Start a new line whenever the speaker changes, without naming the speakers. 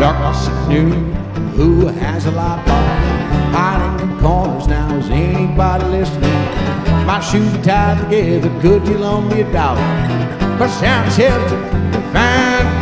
Darkness at noon, who has a light bar? Hiding in corners now, is anybody listening? My shoes are tied together, could you loan me $1? For sound shelter, fine